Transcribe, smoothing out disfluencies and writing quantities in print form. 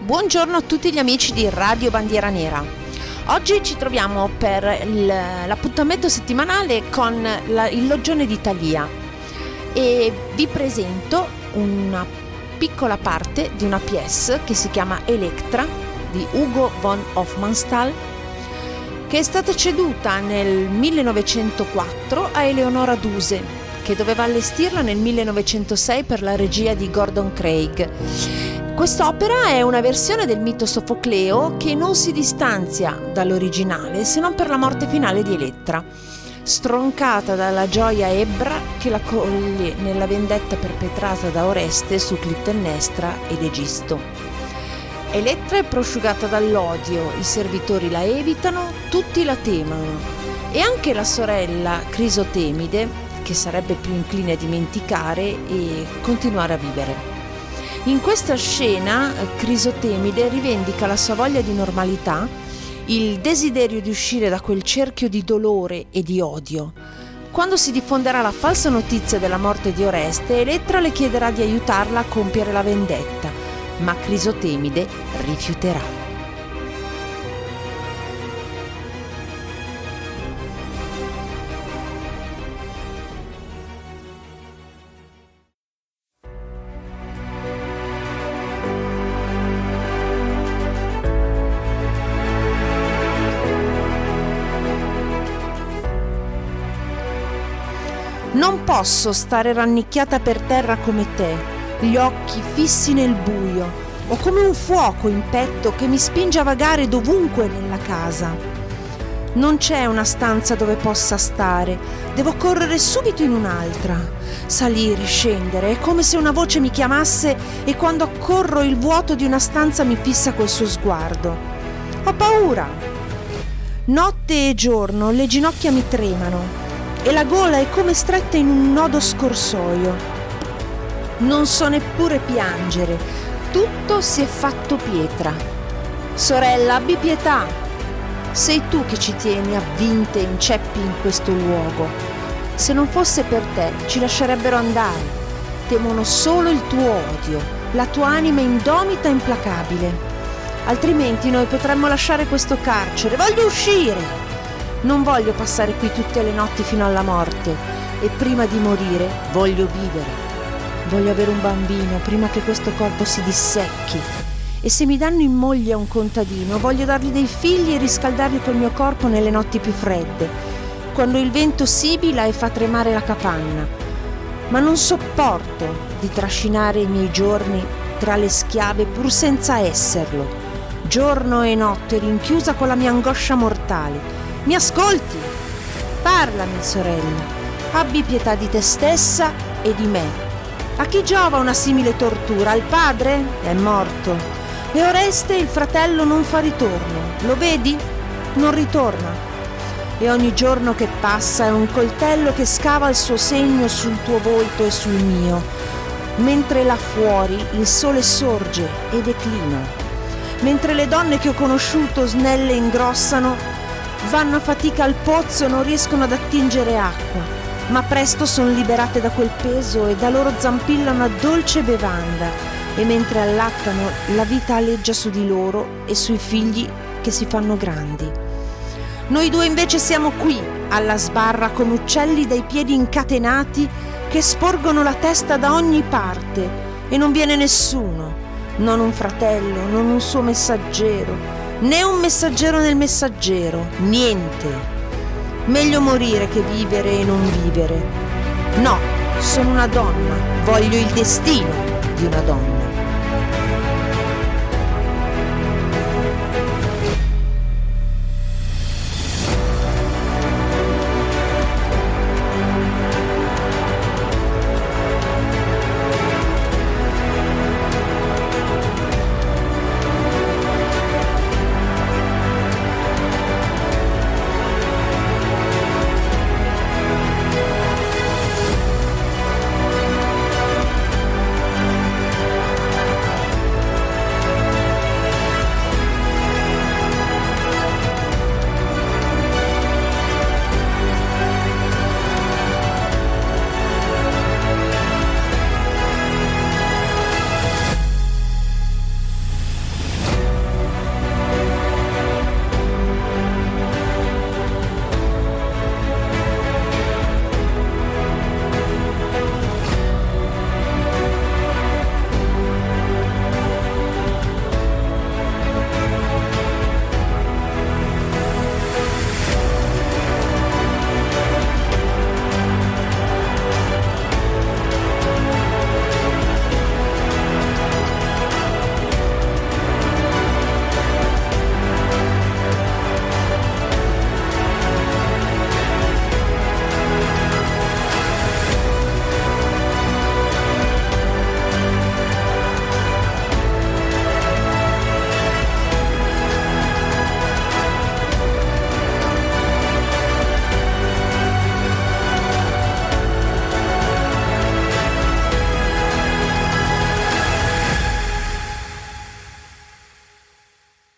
Buongiorno a tutti gli amici di Radio Bandiera Nera. Oggi ci troviamo per l'appuntamento settimanale con il Loggione d'Italia e vi presento una piccola parte di una pièce che si chiama Elektra di Hugo von Hofmannsthal, che è stata ceduta nel 1904 a Eleonora Duse, che doveva allestirla nel 1906 per la regia di Gordon Craig. Quest'opera è una versione del mito Sofocleo che non si distanzia dall'originale se non per la morte finale di Elettra, stroncata dalla gioia ebbra che la coglie nella vendetta perpetrata da Oreste su Clitennestra ed Egisto. Elettra è prosciugata dall'odio, i servitori la evitano, tutti la temono e anche la sorella Crisotemide, che sarebbe più incline a dimenticare e continuare a vivere. In questa scena Crisotemide rivendica la sua voglia di normalità, il desiderio di uscire da quel cerchio di dolore e di odio. Quando si diffonderà la falsa notizia della morte di Oreste, Elettra le chiederà di aiutarla a compiere la vendetta, ma Crisotemide rifiuterà. Non posso stare rannicchiata per terra come te, gli occhi fissi nel buio, o come un fuoco in petto che mi spinge a vagare dovunque nella casa. Non c'è una stanza dove possa stare, devo correre subito in un'altra. Salire, scendere, è come se una voce mi chiamasse e quando accorro il vuoto di una stanza mi fissa col suo sguardo. Ho paura. Notte e giorno le ginocchia mi tremano e la gola è come stretta in un nodo scorsoio. Non so neppure piangere, tutto si è fatto pietra. Sorella, abbi pietà. Sei tu che ci tieni avvinte in ceppi in questo luogo. Se non fosse per te ci lascerebbero andare. Temono solo il tuo odio, la tua anima indomita e implacabile. Altrimenti noi potremmo lasciare questo carcere. Voglio uscire! Non voglio passare qui tutte le notti fino alla morte e prima di morire voglio vivere. Voglio avere un bambino prima che questo corpo si dissecchi e se mi danno in moglie un contadino voglio dargli dei figli e riscaldarli col mio corpo nelle notti più fredde, quando il vento sibila e fa tremare la capanna. Ma non sopporto di trascinare i miei giorni tra le schiave pur senza esserlo, giorno e notte rinchiusa con la mia angoscia mortale. Mi ascolti? Parlami, sorella. Abbi pietà di te stessa e di me. A chi giova una simile tortura? Al padre? È morto. E Oreste, il fratello, non fa ritorno. Lo vedi? Non ritorna. E ogni giorno che passa è un coltello che scava il suo segno sul tuo volto e sul mio. Mentre là fuori il sole sorge e declina. Mentre le donne che ho conosciuto snelle ingrossano, vanno a fatica al pozzo e non riescono ad attingere acqua, ma presto sono liberate da quel peso e da loro zampilla una dolce bevanda e mentre allattano la vita aleggia su di loro e sui figli che si fanno grandi. Noi due invece siamo qui alla sbarra con uccelli dai piedi incatenati che sporgono la testa da ogni parte e non viene nessuno, non un fratello, non un suo messaggero, né un messaggero nel messaggero, niente. Meglio morire che vivere e non vivere. No, sono una donna, voglio il destino di una donna.